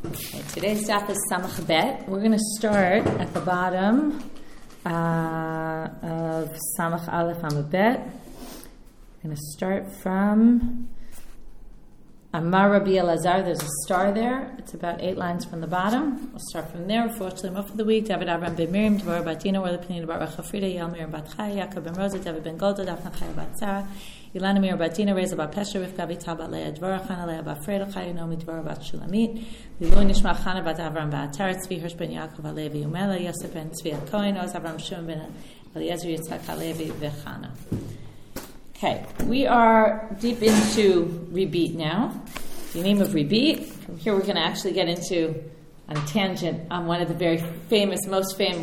Okay, today's daf is Samach Bet. We're going to start at the bottom of Samach Aleph Amud Bet. We're going to start from Amar Rabbi Elazar. There's a star there. It's about 8 lines from the bottom. We'll start from there. For the week, David Avram ben Miriam, Devorah bat Dina, Orla Penina bar Rachel Frida, Yael Miriam bat Chaya, Yaakov ben Rosa, David ben Golda, Daphne Chaya bat Sarah, Ilana Miriam bat Dina, Reza bat Pesha, Rivka Vital bat Leah, Devorah Chana Leah bat Freda, Chaya Nomi, Devorah bat Shulamit, Lilu Nishma Chana bat Avram bat Atar, Tzvi Hirsch ben Yaakov Alevi Umela, Yosef ben Tzvi Kohen, Oz Avram Shum ben Eliezer Yitzchak Alevi v'Chana. Okay, we are deep into Rebit now. The name of Rebit. From here, we're going to actually get into on a tangent on one of the very famous, most famous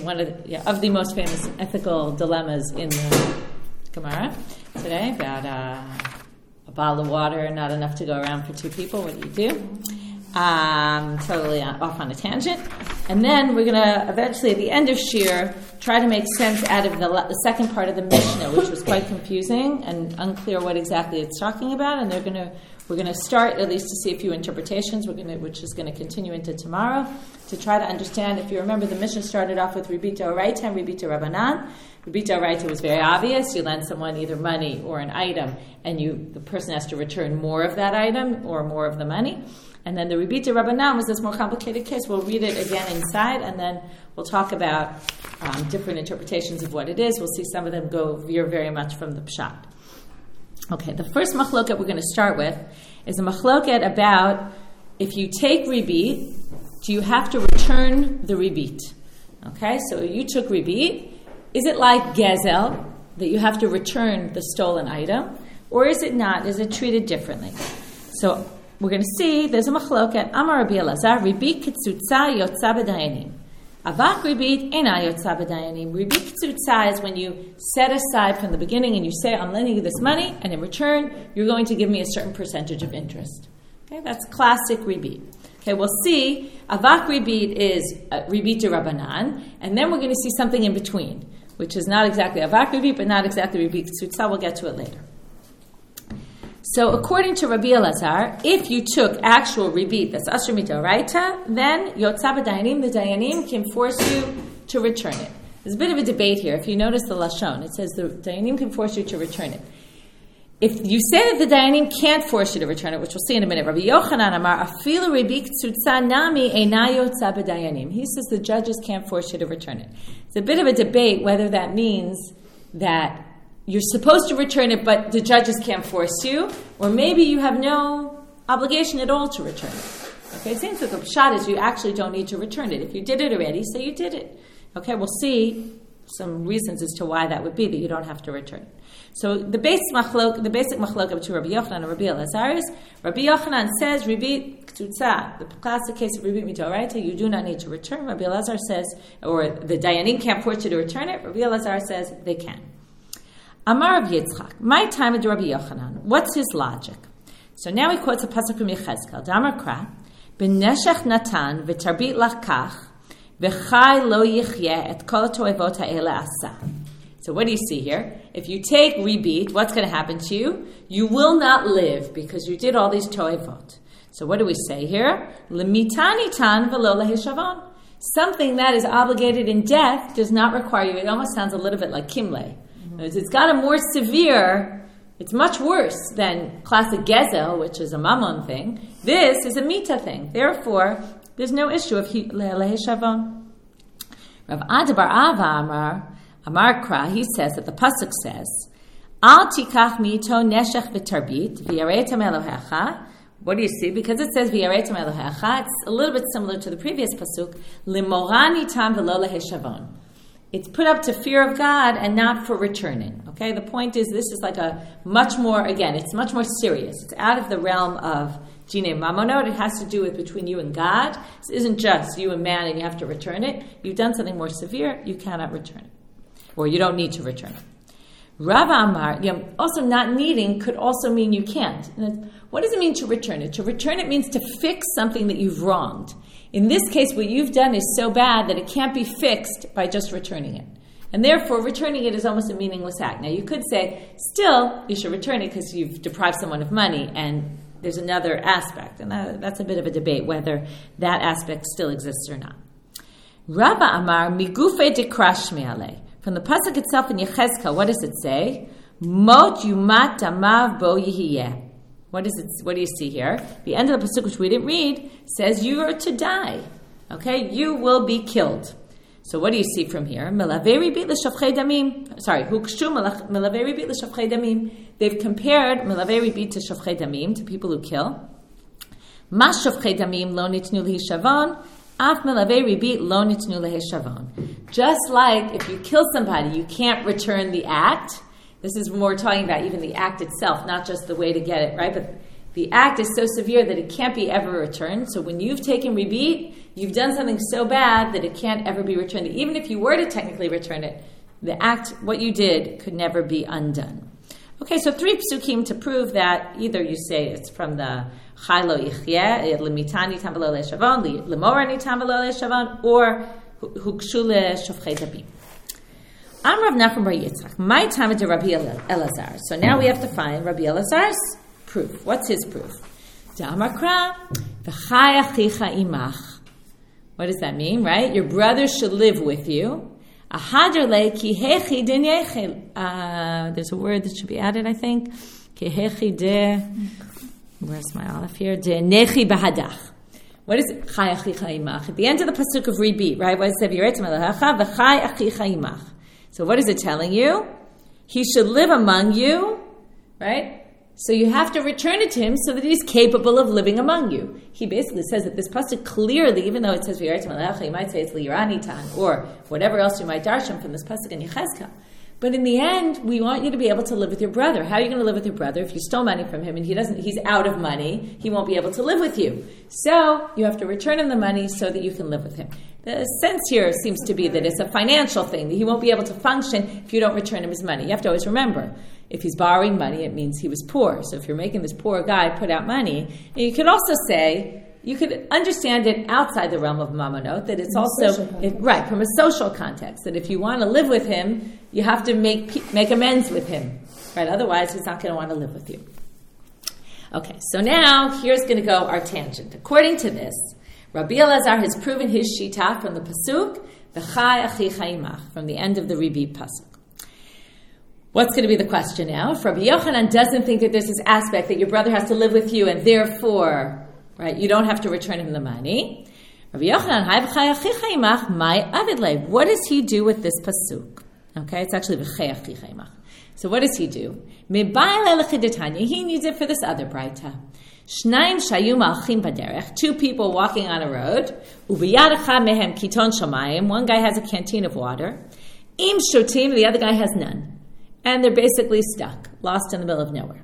ethical dilemmas in the Gemara today about a bottle of water, not enough to go around for 2 people. What do you do? Totally off on a tangent. And then we're going to eventually, at the end of Shir, try to make sense out of the second part of the Mishnah, which was quite confusing and unclear what exactly it's talking about. And we're going to start at least to see a few interpretations, which is going to continue into tomorrow, to try to understand. If you remember, the Mishnah started off with Rebit D'Oraita and Rebit D'Rabanan. Rebit D'Oraita was very obvious. You lend someone either money or an item, and the person has to return more of that item or more of the money. And then the Rebit D'Rabanan was this more complicated case. We'll read it again inside, and then we'll talk about different interpretations of what it is. We'll see some of them veer very much from the Pshat. Okay, the first machloket we're going to start with is a machloket about if you take Rebit, do you have to return the Rebit? Okay, so you took Rebit. Is it like Gezel, that you have to return the stolen item? Or is it not? Is it treated differently? So we're going to see, there's a machloket. Amar Rabbi Elazar, Rebit Kitsutza Yotza B'dayanim. Avak Rebit Ena Yotza B'dayanim. Rebit Kitsutza is when you set aside from the beginning and you say, I'm lending you this money, and in return, you're going to give me a certain percentage of interest. Okay, that's classic Rebit. Okay, we'll see, Avak Rebit is Rebit D'Rabanan, and then we're going to see something in between, which is not exactly Avak Rebit, but not exactly Rebit Kitsutza. We'll get to it later. So according to Rabbi Elazar, if you took actual Rebit that's Asher Midoraita, then Yotza B'dayanim, the Dayanim can force you to return it. There's a bit of a debate here. If you notice the Lashon, it says the Dayanim can force you to return it. If you say that the Dayanim can't force you to return it, which we'll see in a minute, Rabbi Yochanan Amar, Afilu Rebit Ktsutza Nami Eina Yotza B'dayanim. He says the judges can't force you to return it. It's a bit of a debate whether that means that you're supposed to return it, but the judges can't force you, or maybe you have no obligation at all to return it. Okay, it seems that the pshat is you actually don't need to return it. If you did it already, say you did it. Okay, we'll see some reasons as to why that would be, that you don't have to return it. So the basic machlok between Rabbi Yochanan and Rabbi Elazar is, Rabbi Yochanan says, Rebit Ktsutza, the classic case of Rebit Midoraita, you do not need to return. Rabbi Elazar says, or the Dayanim can't force you to return it. Rabbi Elazar says they can. Amar Rav Yitzchak, my time with Rabbi Yochanan. What's his logic? So now he quotes a pasuk from Yechezkel. Damar Kra, B'neshech Natan v'tarbit lachkach v'chai lo yichyeh et kol toivot ha'ele asa. So what do you see here? If you take Rebit, what's going to happen to you? You will not live because you did all these toivot. So what do we say here? L'mitani tan v'lo lehishavon. Something that is obligated in death does not require you. It almost sounds a little bit like kimle. It's got a more severe, it's much worse than classic Gezel, which is a mammon thing. This is a mita thing. Therefore, there's no issue of lehishavon. Rav Adabar Ava Amar Kra, he says that the pasuk says, Al tikach mito neshech v'tarbit v'yaretam Elohecha. What do you see? Because it says v'yaretam Elohecha, it's a little bit similar to the previous pasuk, limorani tam v'lo lehishavon. It's put up to fear of God and not for returning. Okay, the point is this is like it's much more serious. It's out of the realm of Jinei Mamonot. It has to do with between you and God. This isn't just you and man and you have to return it. You've done something more severe, you cannot return it. Or you don't need to return it. Rav Amar, also not needing could also mean you can't. What does it mean to return it? To return it means to fix something that you've wronged. In this case, what you've done is so bad that it can't be fixed by just returning it. And therefore, returning it is almost a meaningless act. Now, you could say, still, you should return it because you've deprived someone of money, and there's another aspect, and that's a bit of a debate whether that aspect still exists or not. Rabba Amar migufe dekrashmi ale. From the pasuk itself in Yechezkel, what does it say? Mot yumat amav bo yihiyeh. What do you see here? The end of the pasuk, which we didn't read, says you are to die. Okay, you will be killed. So what do you see from here? Melavei ribit l'shofchei damim. Sorry, hukshu melavei ribit l'shofchei damim. They've compared melavei ribit to shofchei damim, to people who kill. Mas shofchei damim lo nitnu lehishavon. Af melavei ribit lo nitnu lehishavon. Just like if you kill somebody, you can't return the act. This is when we're talking about even the act itself, not just the way to get it, right? But the act is so severe that it can't be ever returned. So when you've taken ribit, you've done something so bad that it can't ever be returned. Even if you were to technically return it, the act, what you did, could never be undone. Okay, so 3 psukim to prove that either you say it's from the Chai lo yichyeh, L'mitani tam v'lo le'shavon, L'morani tam v'lo le'shavon, or Hukshu le'shofchei dabim. I'm Rav Nachum bar Yitzchak. My time is Rabbi Elazar. So now we have to find Rabbi Elazar's proof. What's his proof? Da'amar kra, v'chai achicha imach. What does that mean, right? Your brother should live with you. Ahadr ki hechi de nechel. There's a word that should be added, I think. Ki hechi de, where's my aleph here? De nechi bahadach. What is it? Chai achicha imach. At the end of the pasuk of Ribit, right? What is it? V'yiretem elacha, v'chai achicha imach. So what is it telling you? He should live among you, right? So you have to return it to him so that he's capable of living among you. He basically says that this pasuk clearly, even though it says V'yartem alecha, you might say it's li'iranitan, or whatever else you might darshan from this pasuk in Yechezkel. But in the end, we want you to be able to live with your brother. How are you going to live with your brother if you stole money from him and he's out of money? He won't be able to live with you. So you have to return him the money so that you can live with him. The sense here seems to be that it's a financial thing, that he won't be able to function if you don't return him his money. You have to always remember, if he's borrowing money, it means he was poor. So if you're making this poor guy put out money, and you could also say, you could understand it outside the realm of Mamonot, that it's also, right, from a social context, that if you want to live with him, you have to make amends with him, right? Otherwise, he's not going to want to live with you. Okay, so now, here's going to go our tangent. According to this, Rabbi Elazar has proven his shita from the pasuk, V'chai achicha imach, from the end of the Ribit pasuk. What's going to be the question now? If Rabbi Yochanan doesn't think that there's this aspect that your brother has to live with you and therefore, right, you don't have to return him the money. Rabbi Yochanan, V'chai achicha imach, mai avidle. What does he do with this pasuk? Okay, it's actually V'chai achicha imach. So what does he do? He needs it for this other braita. Shnayim shayu malchim baderech, 2 people walking on a road. Ubiyad echad mehem kiton shamayim, one guy has a canteen of water. Im shotim, the other guy has none. And they're basically stuck, lost in the middle of nowhere.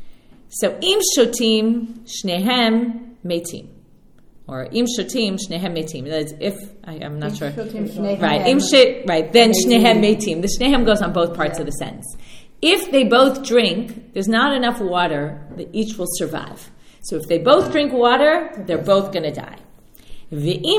So im shotim shnehem metim. Or im shotim shnehem metim. That's if, I'm not sure. Right, then shnehem metim. The shnehem goes on both parts of the sentence. If they both drink, there's not enough water that each will survive. So if they both drink water, they're both going to die. Again,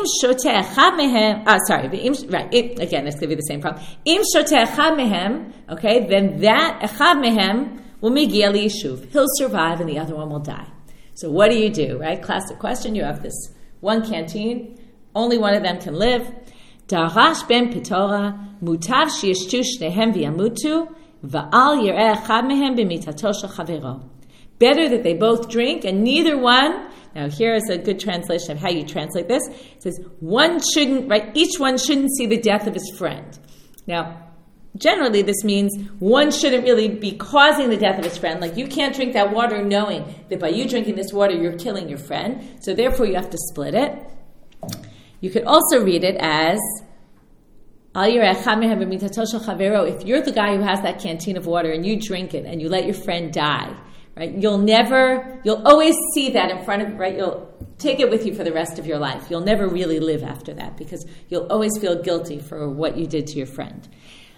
it's going to be the same problem. Im shoteh echad mehem, okay, then that echad mehem will migia liyishuv. He'll survive and the other one will die. So what do? Right? Classic question. You have this one canteen. Only one of them can live. Darash ben pitora mutav sheyishtu shnehem v'yamutu va'al yireh echad mehem b'mitato shel chavero. Better that they both drink and neither one. Now here is a good translation of how you translate this. It says each one shouldn't see the death of his friend. Now, generally this means one shouldn't really be causing the death of his friend. Like you can't drink that water knowing that by you drinking this water you're killing your friend. So therefore you have to split it. You could also read it as if you're the guy who has that canteen of water and you drink it and you let your friend die, right? You'll always see that in front of, right? You'll take it with you for the rest of your life. You'll never really live after that because you'll always feel guilty for what you did to your friend.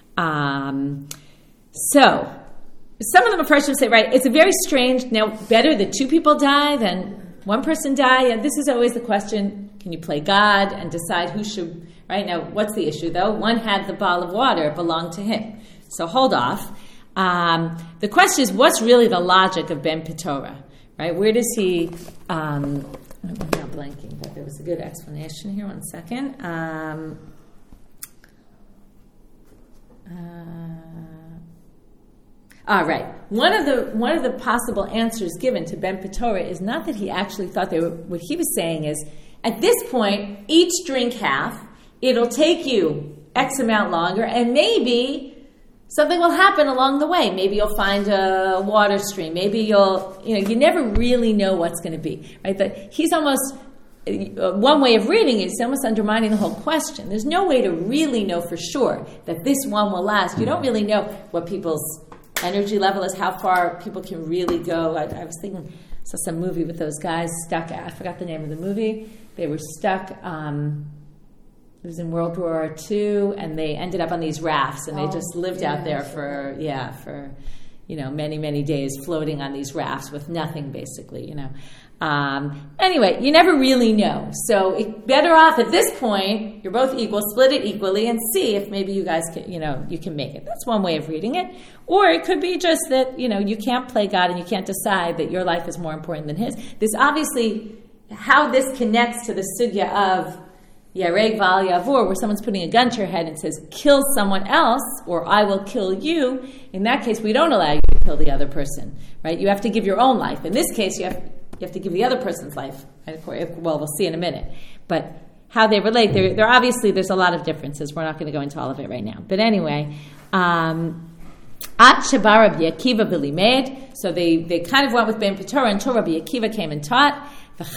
So, some of them approach and say, right, it's a very strange, now better that 2 people die than 1 person die. And this is always the question, can you play God and decide who should, right? Now, what's the issue though? One had the bowl of water, it belonged to him. So hold off. The question is, what's really the logic of Ben Petora? right? Where does he? I'm not blanking, but there was a good explanation here. 1 second. Right. One of the possible answers given to Ben Petora is not that he actually thought they were. What he was saying is, at this point, each drink half. It'll take you X amount longer, and maybe something will happen along the way. Maybe you'll find a water stream. Maybe you never really know what's going to be, right? But he's almost, one way of reading it is almost undermining the whole question. There's no way to really know for sure that this one will last. You don't really know what people's energy level is, how far people can really go. I was thinking, I saw some movie with those guys stuck, I forgot the name of the movie. They were stuck, it was in World War II, and they ended up on these rafts, and they just lived out there for many, many days, floating on these rafts with nothing, basically, Anyway, you never really know. So it's better off at this point, you're both equal, split it equally, and see if maybe you guys can, you can make it. That's one way of reading it. Or it could be just that, you can't play God and you can't decide that your life is more important than his. This obviously, how this connects to the sugya of Yareg Val Yavur, where someone's putting a gun to your head and says, kill someone else, or I will kill you. In that case, we don't allow you to kill the other person, right? You have to give your own life. In this case, you have to give the other person's life. Well, we'll see in a minute. But how they relate, there obviously, there's a lot of differences. We're not going to go into all of it right now. But anyway, At Sheba Rabbi Akiva Bilimed, so they kind of went with Ben Petora until Rabbi Akiva came and taught,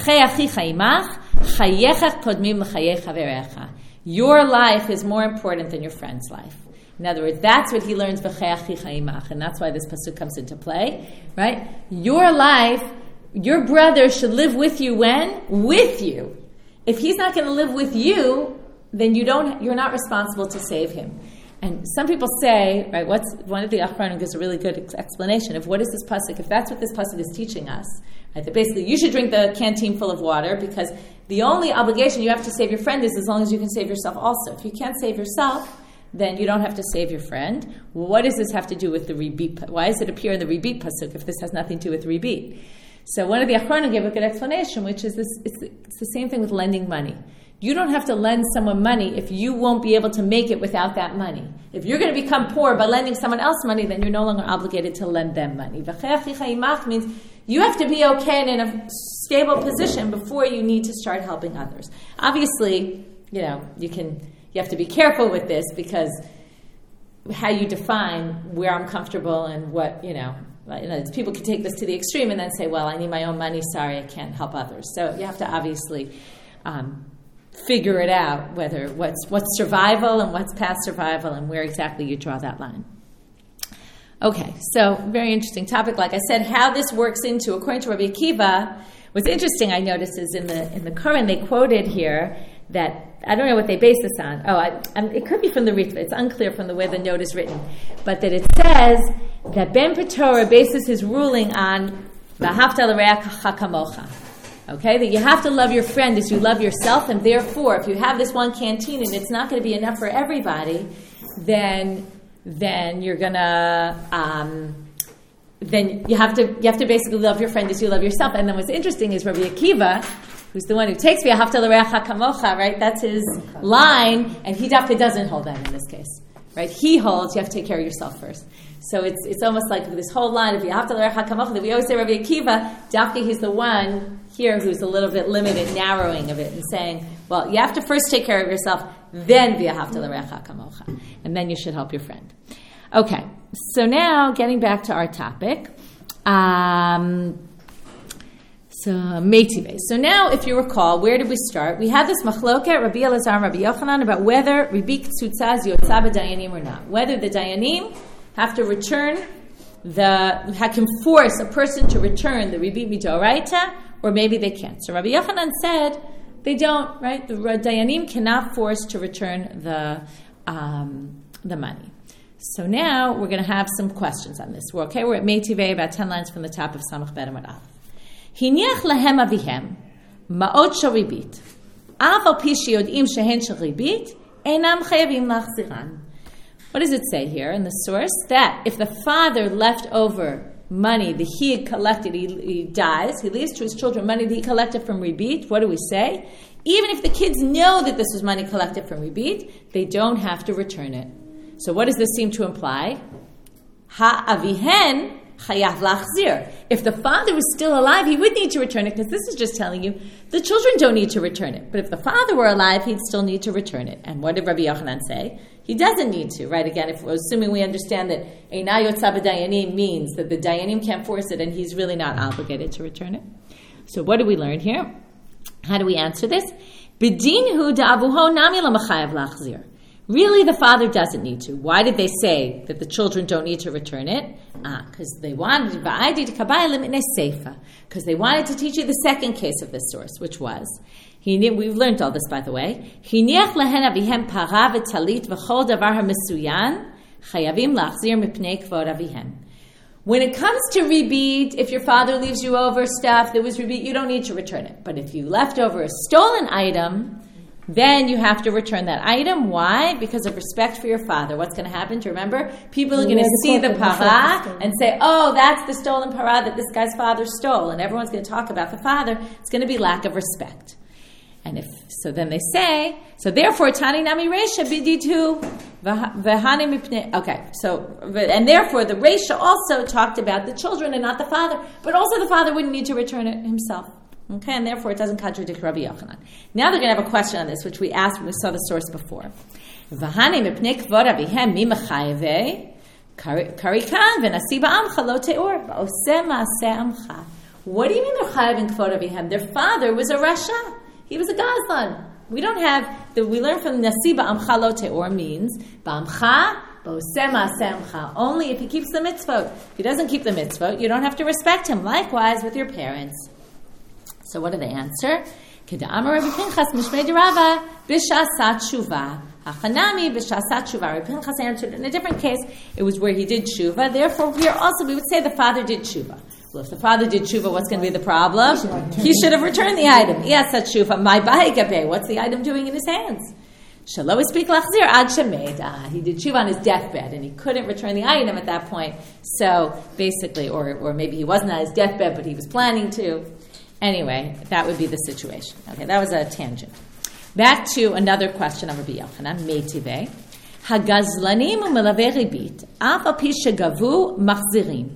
your life is more important than your friend's life. In other words, that's what he learns, and that's why this pasuk comes into play, right? Your life, your brother should live with you when? With you. If he's not going to live with you, then you're not responsible to save him. And some people say, right, one of the Achronim gives a really good explanation of what is this pasuk, if that's what this pasuk is teaching us, right, that basically you should drink the canteen full of water because the only obligation you have to save your friend is as long as you can save yourself also. If you can't save yourself, then you don't have to save your friend. Well, what does this have to do with the Ribit? Why does it appear in the Ribit pasuk if this has nothing to do with Ribit? So one of the Achronim gave a good explanation, which is this: it's the same thing with lending money. You don't have to lend someone money if you won't be able to make it without that money. If you're going to become poor by lending someone else money, then you're no longer obligated to lend them money. Means you have to be okay and in a stable position before you need to start helping others. Obviously, you have to be careful with this because how you define where I'm comfortable and what, people can take this to the extreme and then say, well, I need my own money, sorry, I can't help others. So you have to obviously figure it out, whether what's survival and what's past survival and where exactly you draw that line. Okay, so very interesting topic. Like I said, how this works into, according to Rabbi Akiva, what's interesting I noticed is in the Quran they quoted here that, I don't know what they base this on. It could be from the Ritva. It's unclear from the way the note is written. But that it says that Ben Petora bases his ruling on V'ahavta l'reach kamocha. Okay, that you have to love your friend as you love yourself, and therefore, if you have this one canteen and it's not going to be enough for everybody, then you're gonna then you have to basically love your friend as you love yourself. And then what's interesting is Rabbi Akiva, who's the one who takes v'ahavta l'reacha kamocha, right? That's his line, and he definitely doesn't hold that in this case, right? He holds you have to take care of yourself first. So it's almost like this whole line of v'ahavta l'reacha kamocha that we always say Rabbi Akiva, definitely he's the one here who's a little bit limited, narrowing of it, and saying, well, you have to first take care of yourself, then v'ahavta l'reacha kamocha, and then you should help your friend. Okay, so now getting back to our topic. So Meitive. So now, if you recall, where did we start? We had this machloket, Rabbi Elazar and Rabbi Yochanan, about whether Ribik Tzutza is Yotza b'Dayanim or not. Whether the Dayanim have to return can force a person to return the Ribik Midoraita, or maybe they can't. So Rabbi Yochanan said they don't, right? The Dayanim cannot force to return the money. So now we're going to have some questions on this. We're at Meitive, about 10 lines from the top of Samach Bet Amud Aleph. Hiniach lahem avihem ma'ot shel ribit af al pi sheyod'im shehen shel ribit einam chayavim lachziran. What does it say here in the source? That if the father left over money that he had collected, he dies, he leaves to his children money that he collected from Ribit, what do we say? Even if the kids know that this was money collected from Ribit, they don't have to return it. So what does this seem to imply? Ha'avihen chayav lachzir. If the father was still alive, he would need to return it, because this is just telling you the children don't need to return it. But if the father were alive, he'd still need to return it. And what did Rabbi Yochanan say? He doesn't need to, right? Again, if assuming we understand that Eina Yotza B'Dayanim means that the Dayanim can't force it, and he's really not obligated to return it. So what do we learn here? How do we answer this? B'dinhu da'avuho nami l'machayav lachzir. Really, the father doesn't need to. Why did they say that the children don't need to return it? Because they wanted to teach you the second case of this source, which was, we've learned all this, by the way. When it comes to Ribit, if your father leaves you over stuff that was Ribit, you don't need to return it. But if you left over a stolen item, then you have to return that item. Why? Because of respect for your father. What's going to happen? Do you remember? People are going to see the para and say, oh, that's the stolen para that this guy's father stole. And everyone's going to talk about the father. It's going to be lack of respect. And then they say, so therefore, Tani Nami Reisha biditu v'hani mipnei. Okay, and therefore the Reisha also talked about the children and not the father, but also the father wouldn't need to return it himself. Okay, and therefore it doesn't contradict Rabbi Yochanan. Now they're going to have a question on this, which we asked when we saw the source before. V'hani mipnei kvod avihem mi mechayve karikan v'nasi ba'amcha lo te'or v'oseh ma'aseh amcha. What do you mean they're chayav in kvod avihem? Their father was a rasha. He was a gazlan. We don't have, we learn from Nasi ba'amcha lo te'or means, ba'amcha, ba'oseh ma'aseh amcha. Only if he keeps the mitzvot. If he doesn't keep the mitzvot, you don't have to respect him. Likewise with your parents. So what do they answer? Keda'amar Rabbi Pinchas mishmei derava b'shasat tshuva. Hachanami b'shasat tshuva. Rabbi Pinchas answered in a different case. It was where he did tshuva. Therefore, here also we would say the father did tshuva. Well, if the father did tshuva, what's going to be the problem? He should have returned the item. Yes, that's tshuva. My ba'ikabe. What's the item doing in his hands? Shalo ispik lachzir ad shemed. He did tshuva on his deathbed, and he couldn't return the item at that point. So basically, or maybe he wasn't on his deathbed, but he was planning to. Anyway, that would be the situation. Okay, that was a tangent. Back to another question of Rabbi Yochanan, Meitiveh. Hagazlanim u'melavei ribit, af al pi shegavu machzirim.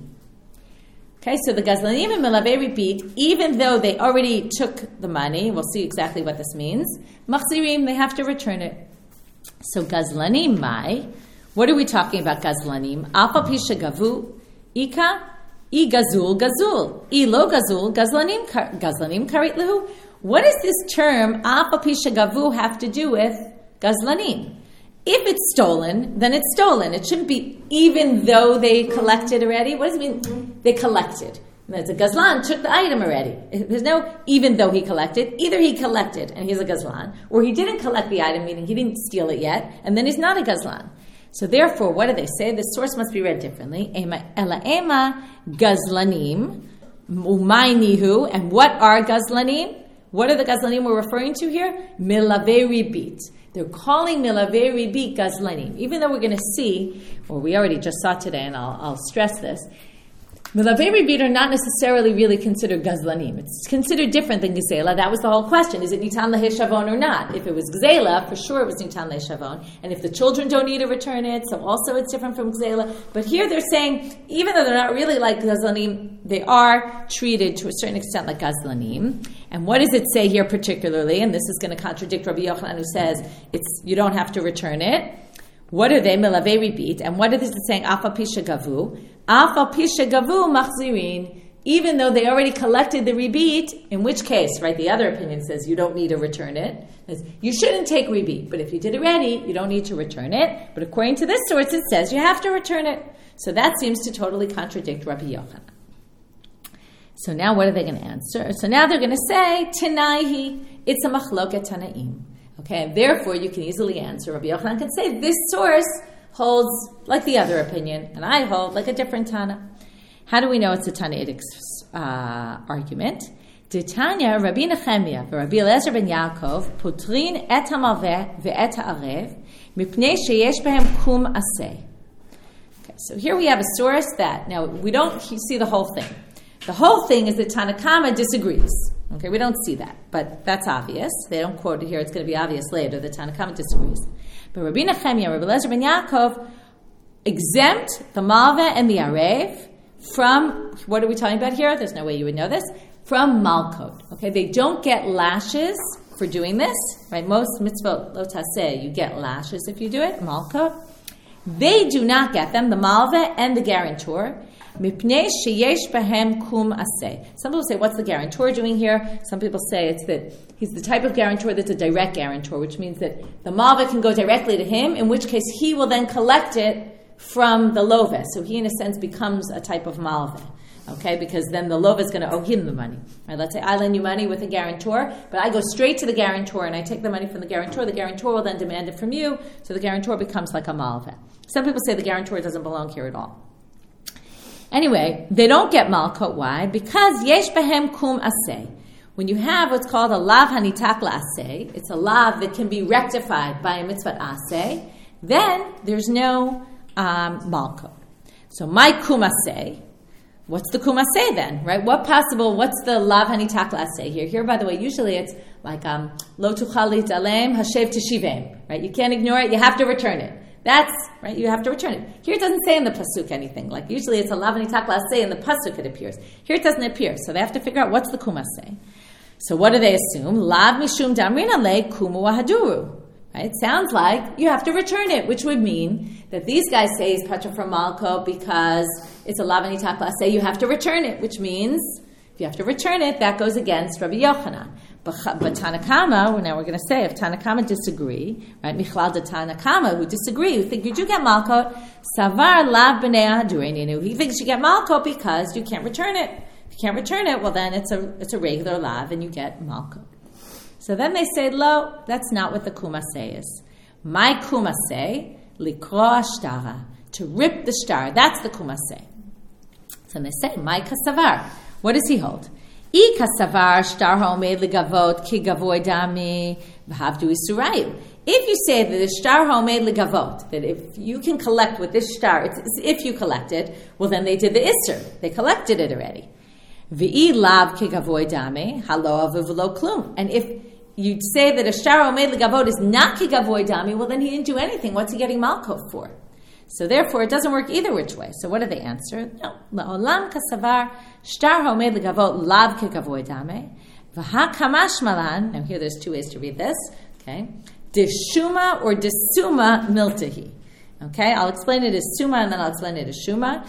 Okay, so the Gazlanim and Melavei Ribit, even though they already took the money, we'll see exactly what this means, Machzirim, they have to return it. So Gazlanim Mai, what are we talking about Gazlanim? Afa Pisha Gavu, Ika, I Gazul, Gazul, I Lo Gazul, Gazlanim Karit Lehu. What does this term, Afa Pisha Gavu, have to do with Gazlanim? If it's stolen, then it's stolen. It shouldn't be even though they collected already. What does it mean? They collected. The Gazlan took the item already. There's no even though he collected. Either he collected and he's a Gazlan, or he didn't collect the item, meaning he didn't steal it yet, and then he's not a Gazlan. So therefore, what do they say? The source must be read differently. Ela ema Gazlanim umaynihu. And what are Gazlanim? What are the Gazlanim we're referring to here? Melavei Ribit. They're calling Milavei Ribit Gazlanim. Even though we're going to see, or we already just saw today, and I'll stress this, Milavei Ribit are not necessarily really considered Gazlanim. It's considered different than Gzela. That was the whole question. Is it Nitan Leheshavon or not? If it was Gzela, for sure it was Nitan Leheshavon. And if the children don't need to return it, so also it's different from Gzela. But here they're saying, even though they're not really like Gazlanim, they are treated to a certain extent like Gazlanim. And what does it say here particularly? And this is going to contradict Rabbi Yochanan, who says you don't have to return it. What are they? Milavei Ribit. And what is it saying? Afa Pisha Gavu. Afa Pisha Gavu Machzirin. Even though they already collected the Ribit, in which case, right, the other opinion says you don't need to return it. You shouldn't take Ribit, but if you did it already, you don't need to return it. But according to this source, it says you have to return it. So that seems to totally contradict Rabbi Yochanan. So now what are they going to answer? So now they're going to say, Tanaihi, it's a machloket Tanaim. Okay, and therefore you can easily answer. Rabbi Yochanan can say, this source holds like the other opinion, and I hold like a different Tana. How do we know it's a Tanaitic argument? D'Tanya, Rabbi Nechemia, Rabbi Eliezer ben Yaakov, potrin et hamalveh ve'et ha'arev, mipnei sheyesh behem kum aseh. so here we have a source that, now we don't see the whole thing. The whole thing is that Tanakama disagrees. Okay, we don't see that, but that's obvious. They don't quote it here. It's going to be obvious later that Tanakama disagrees. But Rabbi Nechemia, Rabbi Eliezer ben Yaakov exempt the Malveh and the Arev from, what are we talking about here? There's no way you would know this. From Malkot. Okay, they don't get lashes for doing this, right? Most mitzvot lo taseh, you get lashes if you do it, Malkot. They do not get them, the Malveh and the guarantor. Mipnei sheyesh bahem kum aseh. Some people say, what's the guarantor doing here? Some people say it's that he's the type of guarantor that's a direct guarantor, which means that the malveh can go directly to him, in which case he will then collect it from the loveh. So he, in a sense, becomes a type of malveh. Okay, because then the loveh is going to owe him the money. Right? Let's say I lend you money with a guarantor, but I go straight to the guarantor and I take the money from the guarantor. The guarantor will then demand it from you, so the guarantor becomes like a malveh. Some people say the guarantor doesn't belong here at all. Anyway, they don't get malkot. Why? Because yesh bahem kum aseh. When you have what's called a lav hanitak la'aseh, it's a lav that can be rectified by a mitzvah aseh, then there's no malkot. So my kum aseh, what's the kum aseh then, right? What's the lav hanitak la'aseh here? Here, by the way, usually it's like lo tuchal litalem hashev teshivem, right? You can't ignore it, you have to return it. That's, right, you have to return it. Here it doesn't say in the pasuk anything. Like usually it's a lav hanitak la'aseh, in the pasuk it appears. Here it doesn't appear, so they have to figure out what's the kum aseh. So what do they assume? Lav mishum damrin alei kumu wahaduru. Right? It sounds like you have to return it, which would mean that these guys say he's patra from malko because it's a lav hanitak la'aseh, you have to return it, which means if you have to return it, that goes against Rabbi Yochanan. But Tanakama, now we're going to say, if Tanakama disagree, right, Michlal de Tanakama, who disagree, who think you do get malkot, Savar lav b'nei hadureninu. He thinks you get malkot because you can't return it. If you can't return it, well then it's a regular lav and you get malkot. So then they say, lo, that's not what the kumaseh is. My kumaseh, likro ashtara, to rip the star, that's the kumaseh. So they say, my kasavar, what does he hold? If you say that the shtar homed legavot, that if you can collect with this shtar, it's if you collect it, well then they did the isser. They collected it already. And if you say that a shtar homed legavot is not kigavoy dami, well then he didn't do anything. What's he getting malkot for? So therefore, it doesn't work either which way. So what do they answer? No. La'olam kasavar shtar homed legavot lav kegavoy dame v'ha kamash malan. Now here, there's two ways to read this. Okay, deshuma or desuma miltahi. Okay, I'll explain it as suma and then I'll explain it as shuma.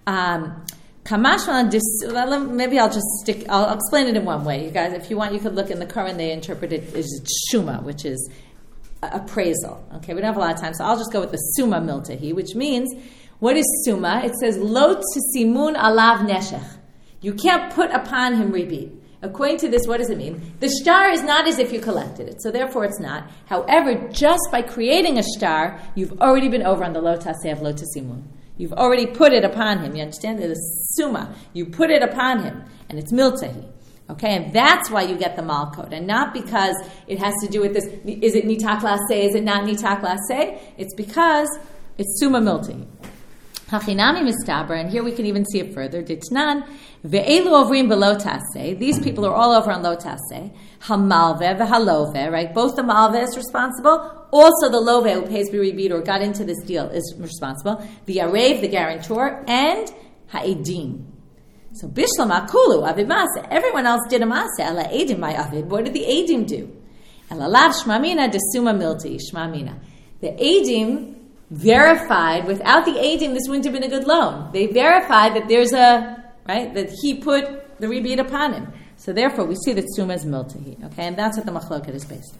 Kamash malan. Maybe I'll explain it in one way. You guys, if you want, you could look in the Quran. They interpret it as shuma, which is appraisal. Okay, we don't have a lot of time, so I'll just go with the summa miltahi, which means, what is summa? It says, lo tsimun alav neshech. You can't put upon him rebit. According to this, what does it mean? The shtar is not as if you collected it, so therefore it's not. However, just by creating a shtar, you've already been over on the lo taseh of lo tsimun. You've already put it upon him. You understand? It is summa. You put it upon him, and it's miltahi. Okay, and that's why you get the malkot, and not because it has to do with this. Is it nitak la'aseh? Is it not nitak la'aseh? It's because it's summa milti. Hachinami mistaber, and here we can even see it further. Ditnan ve'elu ovrim below taseh. These people are all over on lo taseh. Hamalveh v'haloveh, right? Both the malveh is responsible. Also, the loveh who pays biribit or got into this deal is responsible. The arev, the guarantor, and ha'edim. So bishlam akulu avid masa. Everyone else did a masa. Ela edim my avid. What did the edim do? Ela lav shmamina desuma milti shmamina. The edim verified. Without the edim, this wouldn't have been a good loan. They verified that there's that he put the rebate upon him. So therefore, we see that suma is milti. Okay, and that's what the machloket is based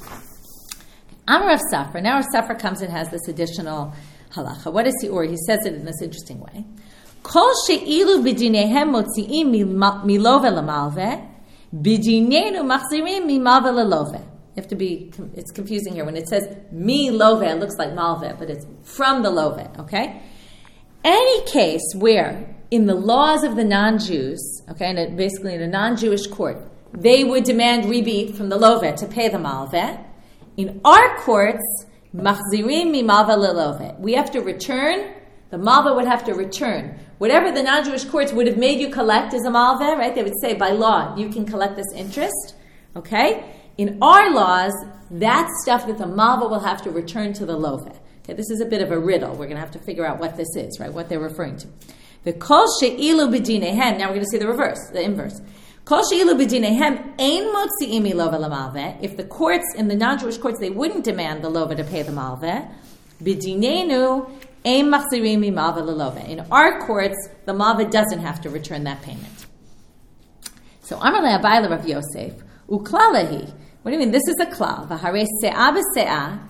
on. Amar Rav Safra. Now Rav Safra comes and has this additional halacha. What is he? Or he says it in this interesting way. Kol she'ilu b'dinehem motzi'im milove l'malve, b'dineinu machzirim mimalve l'love. You have to be, it's confusing here. When it says mi love, it looks like malve, but it's from the love, okay? Any case where in the laws of the non-Jews, okay, and basically in a non-Jewish court, they would demand rebate from the love to pay the malve. In our courts, machzirim mimalve l'love. We have to return the malva would have to return. Whatever the non-Jewish courts would have made you collect as a malva, right? They would say, by law, you can collect this interest, okay? In our laws, that's stuff that the malva will have to return to the loveh. Okay, this is a bit of a riddle. We're going to have to figure out what this is, right? What they're referring to. The kol she'ilu b'dinehem. Now we're going to see the reverse, the inverse. Kol she'ilu b'dinehem ein motzi'im milova l'malveh. If the courts, in the non-Jewish courts, they wouldn't demand the lova to pay the malveh, b'dinenu ein machzirim mimalveh l'loveh. In our courts, the malveh doesn't have to return that payment. So Amar le'Abai Rav Yosef uklalahi. What do you mean? This is a klal. V'harei se'ah b'se'ah.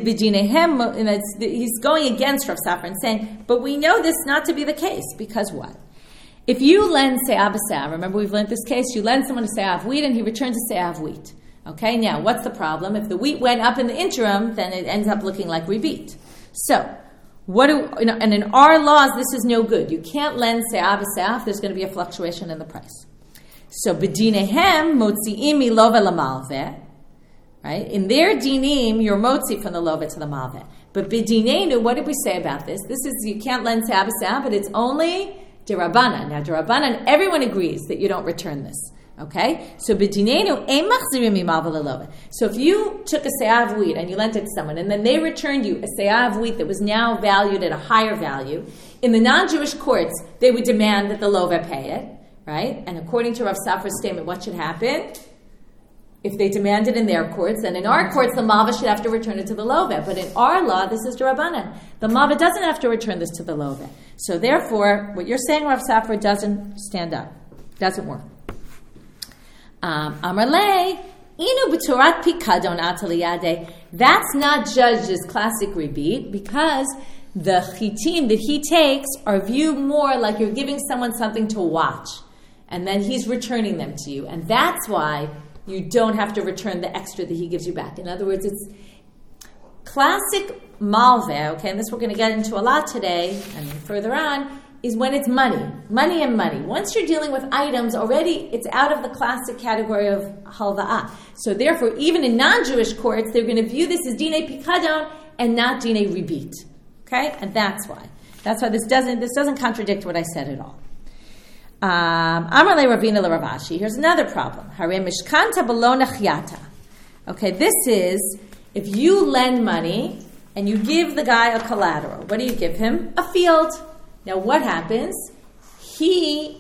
He's going against Rav Safra and saying, but we know this not to be the case, because what? If you lend se'ah b'se'ah, remember we've learned this case, you lend someone a se'ah of wheat and he returns a se'ah of wheat. Okay, now what's the problem? If the wheat went up in the interim, then it ends up looking like ribit. So, and in our laws, this is no good. You can't lend se'ah b'se'ah if there's going to be a fluctuation in the price. So, b'dinehem motzi'im milova l'malveh. Right? In their dinim, you're motzi from the lova to the malveh. But b'dinenu, what did we say about this? This is, you can't lend se'ah b'se'ah, but it's only derabanan. Now, derabanan, everyone agrees that you don't return this. Okay? So b'dinenu, ein machzirim mimalveh l'lova. So if you took a se'ah of wheat and you lent it to someone, and then they returned you a se'ah of wheat that was now valued at a higher value, in the non-Jewish courts, they would demand that the lova pay it. Right? And according to Rav Safra's statement, what should happen? If they demand it in their courts, then in our courts, the malva should have to return it to the loveh. But in our law, this is derabanan. The malva doesn't have to return this to the loveh. So therefore, what you're saying, Rav Safra, doesn't stand up. Doesn't work. Amarle, inu b'torat pikadon ataliyade. That's not judged as classic ribit, because the chitim that he takes are viewed more like you're giving someone something to watch. And then he's returning them to you. And that's why you don't have to return the extra that he gives you back. In other words, it's classic malveh, okay, and this we're going to get into a lot today, and further on, is when it's money. Money and money. Once you're dealing with items, already it's out of the classic category of halva'ah. So therefore, even in non-Jewish courts, they're going to view this as dinei pikadon and not dinei ribit. Okay? And that's why. That's why this doesn't contradict what I said at all. Amar le Ravina le Ravashi. Here's another problem. Hare mishkanta b'lo nachyata. Okay, this is if you lend money and you give the guy a collateral. What do you give him? A field. Now, what happens? If he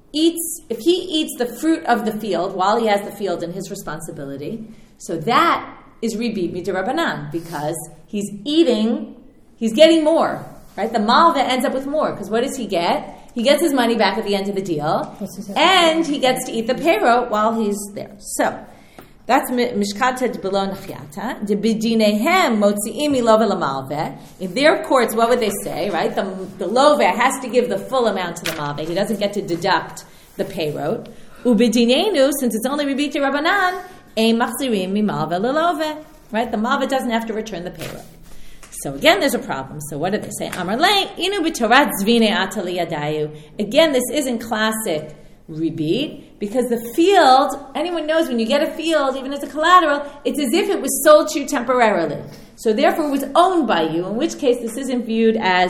eats the fruit of the field while he has the field in his responsibility, so that is ribit midirabanan, because he's getting more, right? The malveh ends up with more, because what does he get? He gets his money back at the end of the deal, and he gets to eat the payroll while he's there. So, that's mishkata b'lo nachyata. Debidinehem motzi'im milova l'malveh. In their courts, what would they say, right? The loveh has to give the full amount to the malveh. He doesn't get to deduct the payroll. Ubidinenu, since it's only ribit rabbanan, ein machzirim mimalveh l'loveh. Right? The malveh doesn't have to return the payroll. So again, there's a problem. So what do they say? Amar le inu b'torat zvine atali yadayu. Again, this isn't classic ribit, because the field, anyone knows when you get a field, even as a collateral, it's as if it was sold to you temporarily. So therefore it was owned by you, in which case this isn't viewed as,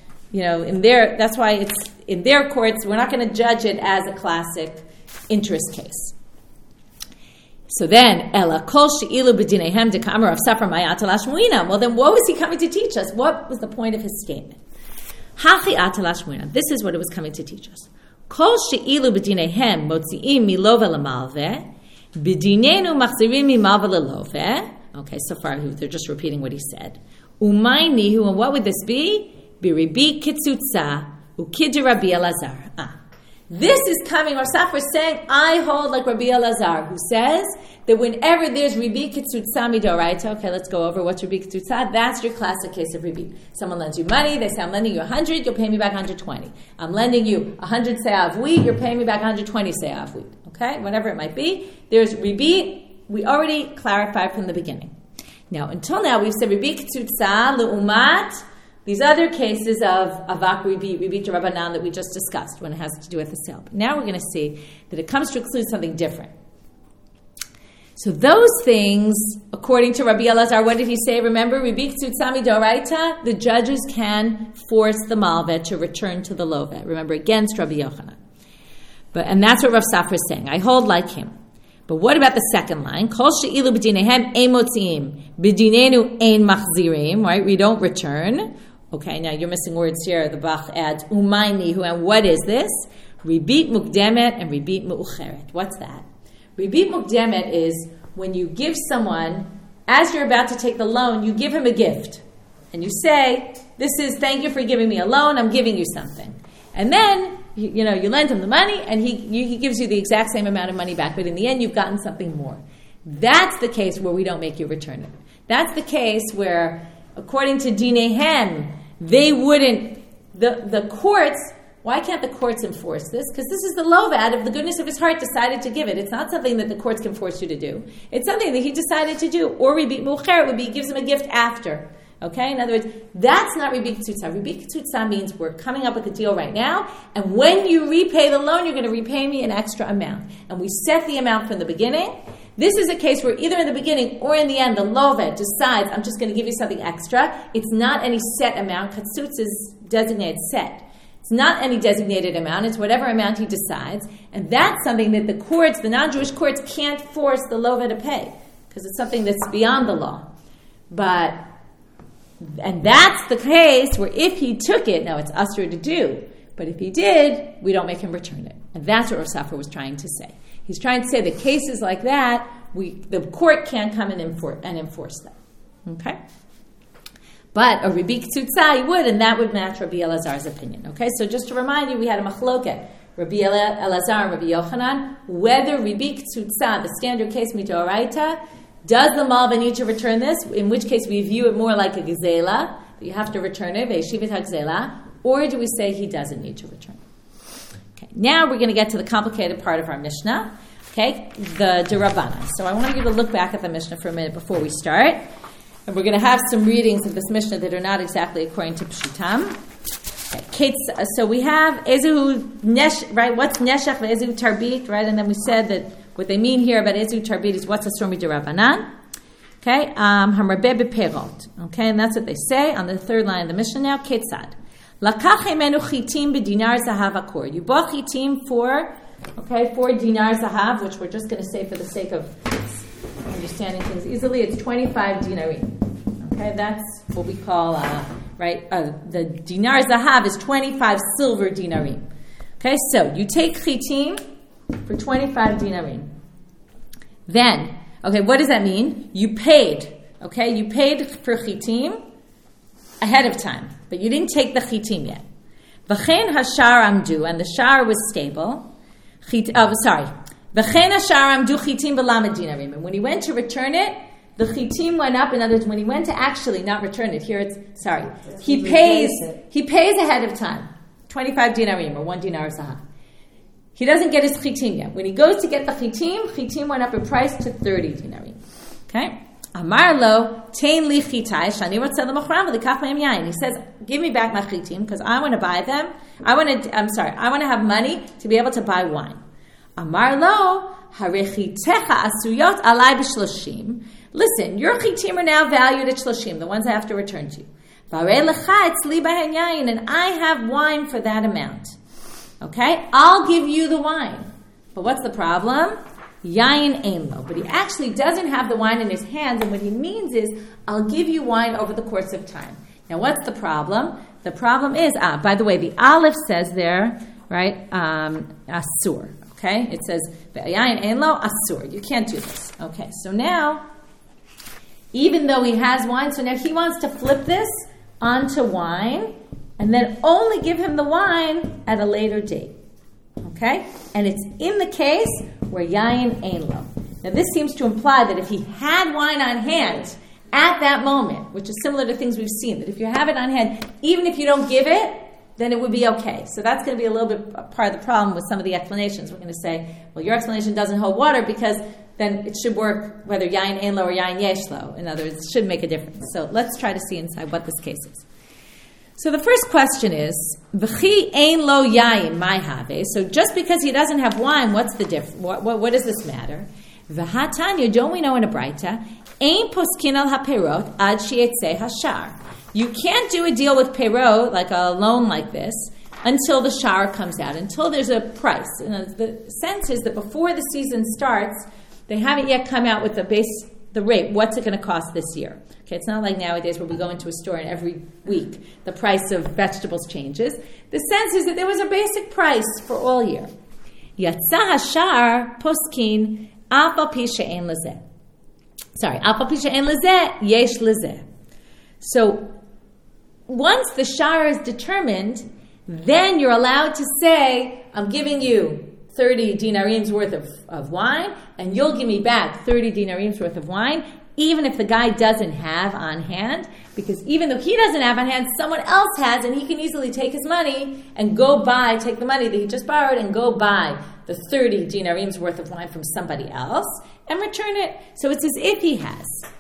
that's why it's in their courts, we're not going to judge it as a classic interest case. So then, Ela kol she'ilu b'dinehem dekamar of Safra ma'atalash muina. Well, then what was he coming to teach us? What was the point of his statement? Hachi atalash muina. This is what it was coming to teach us. Kol she'ilu b'dinehem motzi'im milova l'malveh, b'dinenu machzirim mimalveh l'loveh. Okay, so far they're just repeating what he said. Umaynihu, and what would this be? B'ribi kitzutza ukid Rabbi Elazar. This is coming, Rav Safra is saying, I hold like Rabbi Elazar, who says that whenever there's ribi kitzutza midoraita, okay, let's go over what's ribi kitzutza, that's your classic case of ribi. Someone lends you money, they say, I'm lending you 100, you'll pay me back 120. I'm lending you 100 se'ah of wheat, you're paying me back 120 se'ah of wheat. Okay, whatever it might be. There's ribi, we already clarified from the beginning. Now, until now, we've said ribi kitzutza le'umat, these other cases of avak ribit rabbanan that we just discussed when it has to do with the sale. But now we're going to see that it comes to exclude something different. So those things, according to Rabbi Elazar, what did he say? Remember, Ribik Tzutzami Doraita, the judges can force the malvet to return to the lovet. Remember, against Rabbi Yochanan. And that's what Rav Safra is saying. I hold like him. But what about the second line? Kol she'ilu b'dinehem ein motziim, b'dinenu ein machzirim, right? We don't return. Okay, now you're missing words here. The Bach adds, umaynihu, and what is this? Ribit mukdemet and ribit mu'ucheret. What's that? Ribit mukdemet is when you give someone, as you're about to take the loan, you give him a gift. And you say, this is, thank you for giving me a loan, I'm giving you something. And then, you lend him the money, and he gives you the exact same amount of money back, but in the end, you've gotten something more. That's the case where we don't make you return it. That's the case where, according to Dinehem, they wouldn't, the courts, why can't the courts enforce this? Because this is the lovad of the goodness of his heart decided to give it. It's not something that the courts can force you to do. It's something that he decided to do. Or Ribik Mucher would be, he gives him a gift after. Okay? In other words, that's not Ribik Tzutza. Ribik Tzutza means we're coming up with a deal right now, and when you repay the loan, you're going to repay me an extra amount. And we set the amount from the beginning. This is a case where either in the beginning or in the end, the lovet decides, I'm just going to give you something extra. It's not any set amount. Katsutz is designated set. It's not any designated amount. It's whatever amount he decides. And that's something that the courts, the non-Jewish courts, can't force the lovet to pay because it's something that's beyond the law. And that's the case where if he took it, now it's usher to do, but if he did, we don't make him return it. And that's what Rav Safra was trying to say. He's trying to say that cases like that, the court can't come and enforce them. Okay? But a Ribik Tzutza, he would, and that would match Rabbi Elazar's opinion. Okay, so just to remind you, we had a machloket, Rabbi Elazar and Rabbi Yochanan, whether Ribik Tzutza, the standard case mitoraita, does the malva need to return this, in which case we view it more like a gezela, that you have to return it, ve'shivit ha'gzela, or do we say he doesn't need to return it? Okay, now we're going to get to the complicated part of our Mishnah, okay, the Derabanan. So I want you to look back at the Mishnah for a minute before we start. And we're going to have some readings of this Mishnah that are not exactly according to Pshutam. Okay, so we have Ezu Nesh, right? What's Neshach ve'ezu Tarbit, right? And then we said that what they mean here about Ezu Tarbit is what's a Stormi Derabanan. Okay, Hamrabeh beperot. Okay, and that's what they say on the third line of the Mishnah now. Ketzad. Lakach emenu chitim b'dinar zahav akor. You bought chitim for dinar zahav, which we're just going to say for the sake of understanding things easily, it's 25 dinarim. Okay, that's what we call, the dinar zahav is 25 silver dinarim. Okay, so you take chitim for 25 dinarim. Then, what does that mean? You paid for chitim ahead of time, but you didn't take the chitim yet. V'chein hashar amdu, and the shar was stable. And when he went to return it, the chitim went up. In other words, when he went to actually not return it, he pays ahead of time, 25 dinarim or 1 dinar zahav. He doesn't get his chitim yet. When he goes to get the chitim went up in price to 30 dinarim. Okay? Amar lo, tein li chitai, shani rotzeh l'mochram v'likach ma'im yayin. He says, give me back my chitim because I want to buy them. I want to have money to be able to buy wine. Amar lo, harechitecha asuyot alai b'shloshim. Listen, your chitim are now valued at shloshim, the ones I have to return to you. V'arei lecha etzli b'hen yayin, and I have wine for that amount. Okay? I'll give you the wine. But what's the problem? Yayin ein lo. But he actually doesn't have the wine in his hands, and what he means is, I'll give you wine over the course of time. Now, what's the problem? The problem is, by the way, the Aleph says there, right, asur. Okay? It says, yayin ein lo, asur. You can't do this. Okay, so now, even though he has wine, so now he wants to flip this onto wine, and then only give him the wine at a later date. Okay? And it's in the case where yayin ein lo. Now this seems to imply that if he had wine on hand at that moment, which is similar to things we've seen, that if you have it on hand, even if you don't give it, then it would be okay. So that's going to be a little bit part of the problem with some of the explanations. We're going to say, well, your explanation doesn't hold water because then it should work whether yayin ein lo or yayin yesh lo. In other words, it should make a difference. So let's try to see inside what this case is. So the first question is, v'chi ein lo yayin mai have. So just because he doesn't have wine, what's the difference? What does this matter? V'hatanya, don't we know in a Braita, ein poskin al haperot ad sheyetzeh hashar. You can't do a deal with perot, like a loan like this, until the shar comes out, until there's a price. And the sense is that before the season starts, they haven't yet come out with the rate. What's it going to cost this year? Okay, it's not like nowadays where we go into a store and every week the price of vegetables changes. The sense is that there was a basic price for all year. Yatsa hashar poskin af al pi she'en lezeh. Sorry, af al pi she'en lezeh yesh lezeh. So once the shar is determined, then you're allowed to say, I'm giving you 30 dinarim's worth of wine, and you'll give me back 30 dinarim's worth of wine, even if the guy doesn't have on hand, because even though he doesn't have on hand, someone else has, and he can easily take his money and take the money that he just borrowed and go buy the 30 dinarim's worth of wine from somebody else and return it. So it's as if he has.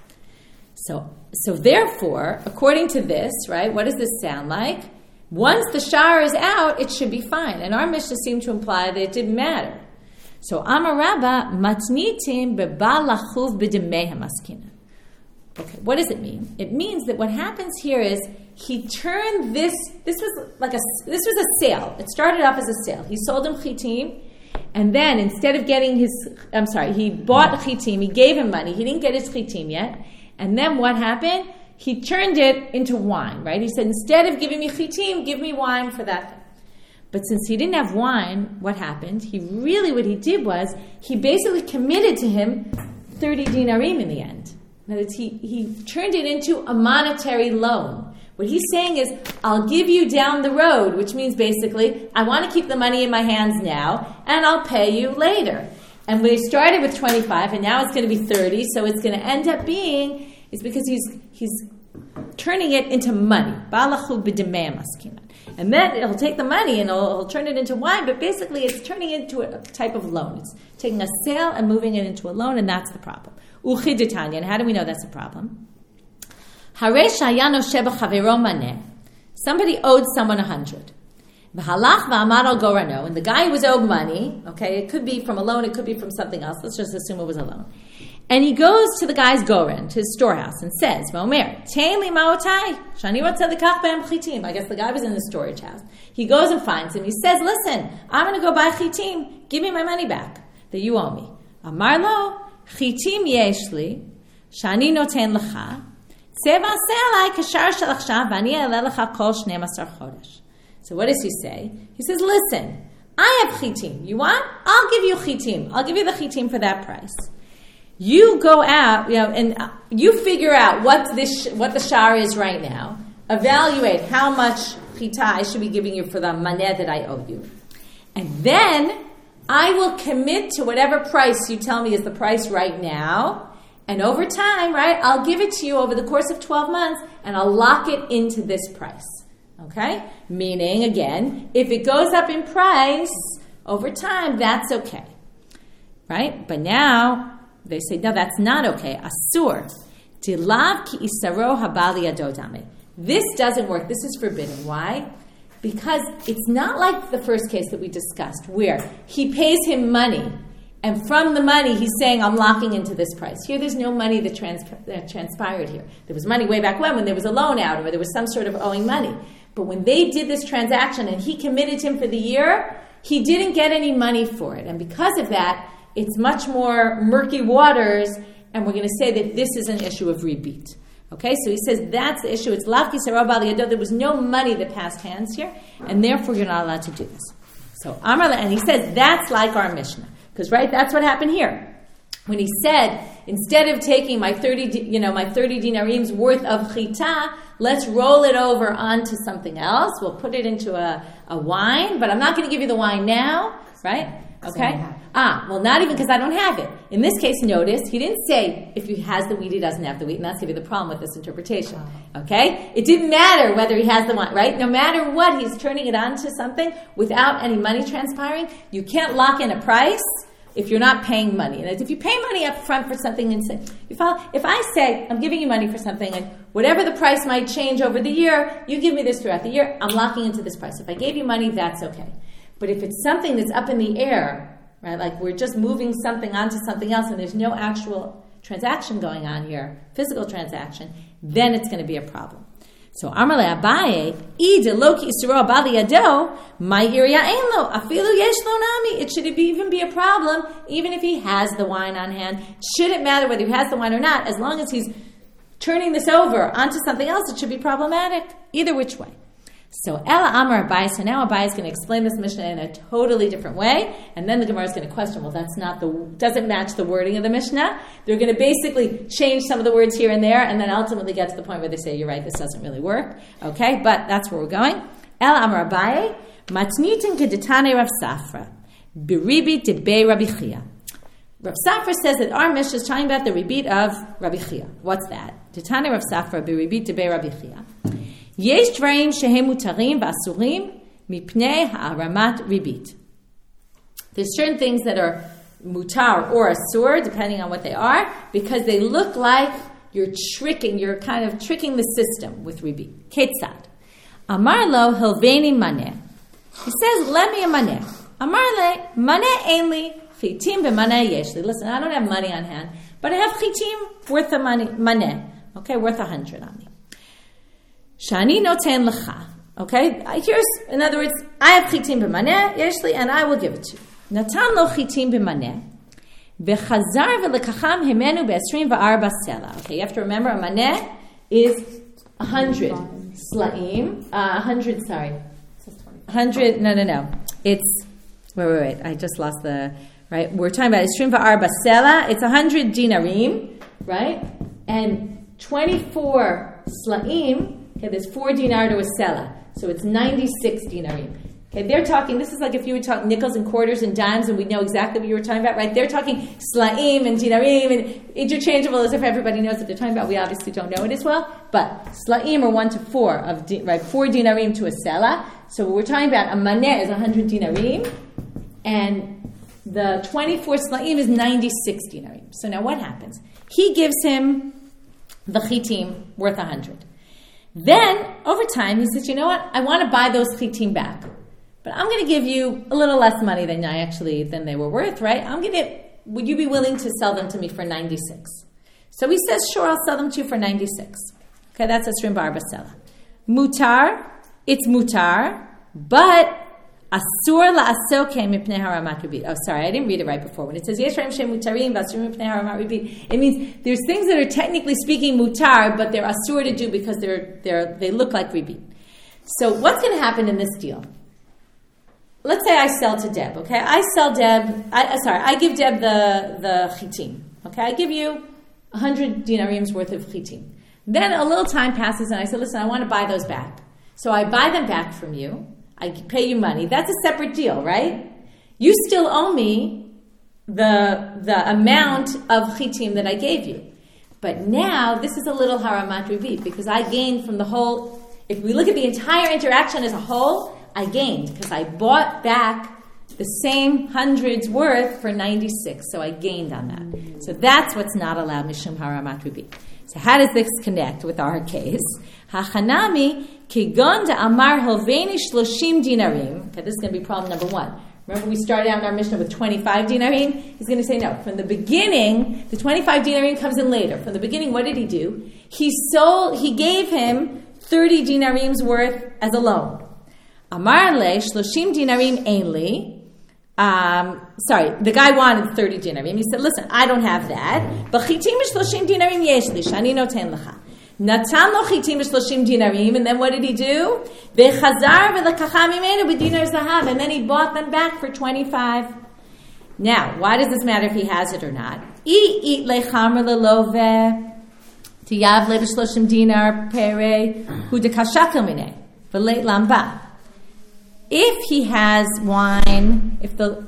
So therefore, according to this, right, what does this sound like? Once the shar is out, it should be fine. And our Mishnah seemed to imply that it didn't matter. So Amar Rabba matnitim bebal lachuv b'demei hamaskina. Okay, what does it mean? It means that what happens here is he turned this was a sale. It started off as a sale. He sold him chitim, and then instead of getting he bought chitim, he gave him money. He didn't get his chitim yet. And then what happened? He turned it into wine, right? He said, instead of giving me chitim, give me wine for that thing. But since he didn't have wine, what happened? What he did was, he basically committed to him 30 dinarim in the end. In other words, he turned it into a monetary loan. What he's saying is, I'll give you down the road, which means basically, I want to keep the money in my hands now, and I'll pay you later. And we started with 25, and now it's going to be 30, so it's going to end up being, it's because he's turning it into money. And then he'll take the money and he'll turn it into wine, but basically it's turning it into a type of loan. It's taking a sale and moving it into a loan, and that's the problem. And how do we know that's a problem? Somebody owed someone 100. And the guy was owed money. Okay, it could be from a loan, it could be from something else. Let's just assume it was a loan. And he goes to the guy's goren, to his storehouse, and says, I guess the guy was in the storage house. He goes and finds him. He says, listen, I'm going to go buy chitim. Give me my money back that you owe me. Amar lo, chitim yeshli, shani noten lecha, tzevaseh alai kashar shel achshav, v'ani e'eleh lecha kol 12 chodesh. So what does he say? He says, listen, I have chitim. You want? I'll give you chitim. I'll give you the chitim for that price. You go out, and you figure out what the shar is right now. Evaluate how much chita I should be giving you for the maneh that I owe you. And then I will commit to whatever price you tell me is the price right now. And over time, right, I'll give it to you over the course of 12 months, and I'll lock it into this price. Okay? Meaning, again, if it goes up in price over time, that's okay. Right? But now, they say, no, that's not okay. Asur. Tilav ki isaro habali adodame. This doesn't work. This is forbidden. Why? Because it's not like the first case that we discussed, where he pays him money, and from the money he's saying, I'm locking into this price. Here there's no money that transpired here. There was money way back when there was a loan out, or there was some sort of owing money. But when they did this transaction and he committed him for the year, he didn't get any money for it. And because of that, it's much more murky waters, and we're going to say that this is an issue of rebeat. Okay, so he says that's the issue. It's lavki sarab al yado. There was no money that passed hands here, and therefore you're not allowed to do this. So Amar, and he says that's like our Mishnah, because right, that's what happened here. When he said, instead of taking my 30 dinarim's worth of chita, let's roll it over onto something else. We'll put it into a wine, but I'm not going to give you the wine now, right? Okay? Well, not even because I don't have it. In this case, notice, he didn't say if he has the wheat, he doesn't have the wheat, and that's going to be the problem with this interpretation. Okay? It didn't matter whether he has the wine, right? No matter what, he's turning it onto something without any money transpiring. You can't lock in a price if you're not paying money. And if you pay money up front for something, and say, if I say, I'm giving you money for something, and whatever the price might change over the year, you give me this throughout the year, I'm locking into this price. If I gave you money, that's okay. But if it's something that's up in the air, right? Like we're just moving something onto something else and there's no actual transaction going on here, physical transaction, then it's going to be a problem. So Amar le Abaye, Ida Loki Isuro Bali Yado, my area ain't lo, afilu yesh lo nami. It should even be a problem, even if he has the wine on hand. Shouldn't matter whether he has the wine or not, as long as he's turning this over onto something else, it should be problematic, either which way. So Ella Amar Abaye, so now Abaye is going to explain this Mishnah in a totally different way, and then the Gemara is going to question, well, that's not doesn't match the wording of the Mishnah. They're going to basically change some of the words here and there, and then ultimately get to the point where they say, you're right, this doesn't really work. Okay, but that's where we're going. Ella Amar Abaye, Matnitin kedetane Rav Safra, biribi debei Rabbi Chia. Rav Safra says that our Mishnah is talking about the ribit of Rabbi Chia. What's that? Detane Rav Safra biribit debei Rabbi Chia. Yesh dvarim shehem mutarim v'asurim mipnei ha'aramat ribit. There's certain things that are mutar or asur, depending on what they are, because they look like you're kind of tricking the system with ribit. Ketzad. Amar lo hilveni maneh. He says, let me a maneh. Amar le maneh ainli chitim b'maneh yeshli. Listen, I don't have money on hand, but I have chitim worth the money, maneh. Okay, worth 100 on me. Shani noten lecha. Okay, in other words, I have chitim b'maneh yeshli, and I will give it to you. Natan lo chitim b'maneh. V'chazar v'lekacham himenu be'esrim v'arba sela. Okay, you have to remember, a maneh is 100 slaim. 100, no. It's, wait. I just lost the, right? We're talking about esrim v'arba sela. It's 100 dinarim, right? And 24 slaim, okay, there's 4 dinar to a sela. So it's 96 dinarim. Okay, they're talking, this is like if you were talking nickels and quarters and dimes and we know exactly what you were talking about, right? They're talking slaim and dinarim and interchangeable as if everybody knows what they're talking about. We obviously don't know it as well. But slaim are 1 to 4, right? 4 dinarim to a sela. So what we're talking about, a maneh is 100 dinarim and the 24 slaim is 96 dinarim. So now what happens? He gives him the chitim worth 100. Then, over time, he says, you know what? I want to buy those chitim back. But I'm going to give you a little less money than they were worth, right? Would you be willing to sell them to me for 96? So he says, sure, I'll sell them to you for 96. Okay, that's a Esrim B'Arba Sela. Mutar, it's mutar, but asur la'asoke mipnei haramat ribit. Oh, sorry, I didn't read it right before. When it says yesh dvarim shehem mutarim v'asurim mipnei haramat ribit, it means there's things that are technically speaking mutar, but they're asur to do because they look like ribit. So what's going to happen in this deal? Let's say I sell to Deb. Okay, I give Deb the chitim. Okay, I give you 100 dinarim's worth of chitim. Then a little time passes, and I say, listen, I want to buy those back. So I buy them back from you. I pay you money. That's a separate deal, right? You still owe me the amount of chitim that I gave you. But now, this is a little haramat ribit, because I gained from the whole, if we look at the entire interaction as a whole, I gained, because I bought back the same hundreds worth for 96, so I gained on that. So that's what's not allowed, mishum haramat ribit. So how does this connect with our case? Hachanami kigon de amar hoveni shloshim dinarim. Okay, this is going to be problem number 1. Remember, we started out in our Mishnah with 25 dinarim. He's going to say no. From the beginning, the 25 dinarim comes in later. From the beginning, what did he do? He gave him 30 dinarim's worth as a loan. Amar le shloshim dinarim ainli. The guy wanted 30 dinarim. He said, listen, I don't have that. But chitim shloshim dinarim yesh li, shani noten lecha. Natan lo chitim shloshim dinarim, and then what did he do? V'chazar v'lekacham imenu b'dinar zahav, and then he bought them back for 25. Now, why does this matter if he has it or not? Eat lechamr lelove tiyav le b'shloshim dinar pere hu dekashakel mineh v'leit lamba. If he has wine, if the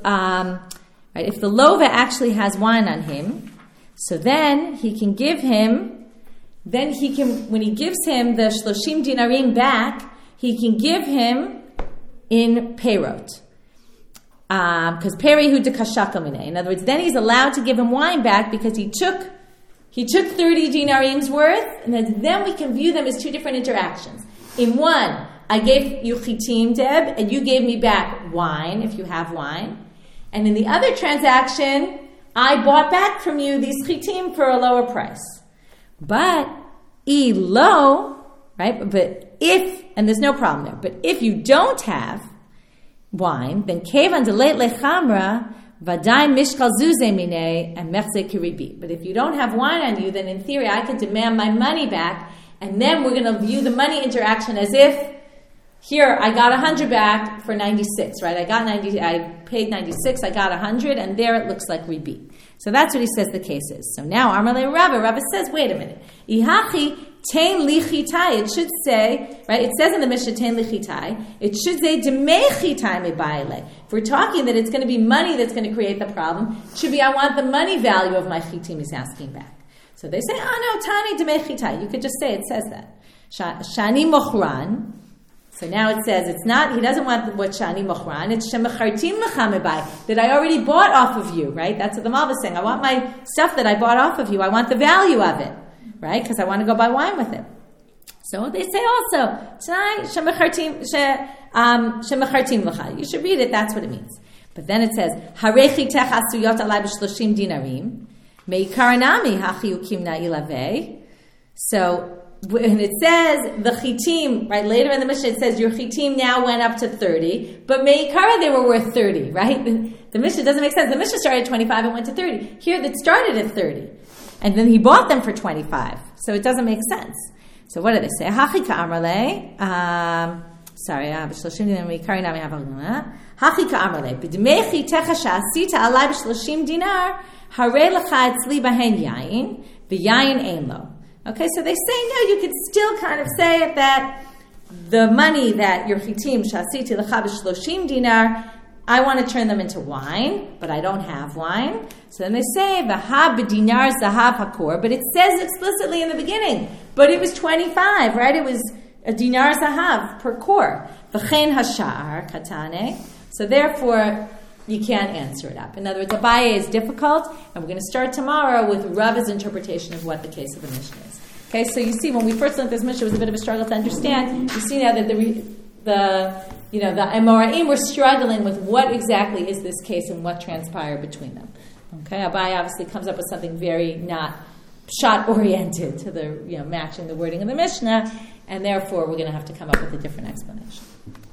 lova actually has wine on him, so then he can give him. Then he can, when he gives him the shloshim dinarim back, he can give him in peirot. Because peri hu dekashaka mineh. In other words, then he's allowed to give him wine back because he took 30 dinarim's worth, and then we can view them as 2 different interactions. In one, I gave you chitim, Deb, and you gave me back wine, if you have wine. And in the other transaction, I bought back from you these chitim for a lower price. But ilo, right? But if, and there's no problem there, but if you don't have wine, then kevan deleit lechamra vaday mishkal zuze mine and mechze kiribi. But if you don't have wine on you, then in theory I could demand my money back, and then we're going to view the money interaction as if here I got 100 back for 96, right? I paid 96, I got 100, and there it looks like ribi. So that's what he says the case is. So now Amarle Rava says, wait a minute. Ihachi tein lichitai. It should say, right? It says in the Mishnah tein lichitai. It should say demei chitai mebaile. If we're talking that it's going to be money that's going to create the problem, it should be I want the money value of my chitim he's asking back. So they say, oh no, tani demei chitai. You could just say it says that. Shani mochran. So now it says it's not, he doesn't want what shani mochran, it's shemechartim lechamebai, that I already bought off of you, right? That's what the Malva is saying. I want my stuff that I bought off of you. I want the value of it, right? Because I want to go buy wine with it. So they say also, shemechartim lecha. You should read it, that's what it means. But then it says, harechi tech asuyot alai b'shloshim dinarim, meikaranami hachiukim na'ilaveh. So, when it says the chitim, right, later in the Mishnah it says your chitim now went up to 30, but meikara they were worth 30, right? The Mishnah doesn't make sense. The Mishnah started at 25 and went to 30. Here that started at 30. And then he bought them for 25. So it doesn't make sense. So what do they say? Hachi ka'amrale, b'shloshim dinar meikara nami havaguna. Hachi ka'amrale, b'dmei chitecha sha'asita alai b'shloshim dinar, harei lecha etzli bahen yayin, v'yayin ein lo. Okay, so they say, no, you could still kind of say it that the money that your chitim, shasiti lecha b'shloshim dinar, I want to turn them into wine, but I don't have wine. So then they say, v'ha b'dinar zahav hakor, but it says explicitly in the beginning, but it was 25, right? It was a dinar zahav per kor. V'chein hasha'ar katane. So therefore, you can't answer it up. In other words, Abaye is difficult, and we're going to start tomorrow with Rava's interpretation of what the case of the Mishnah is. Okay, so you see, when we first learned this Mishnah, it was a bit of a struggle to understand. You see now that the Amoraim were struggling with what exactly is this case and what transpired between them. Okay, Abaye obviously comes up with something very not shot-oriented to the, matching the wording of the Mishnah, and therefore we're going to have to come up with a different explanation.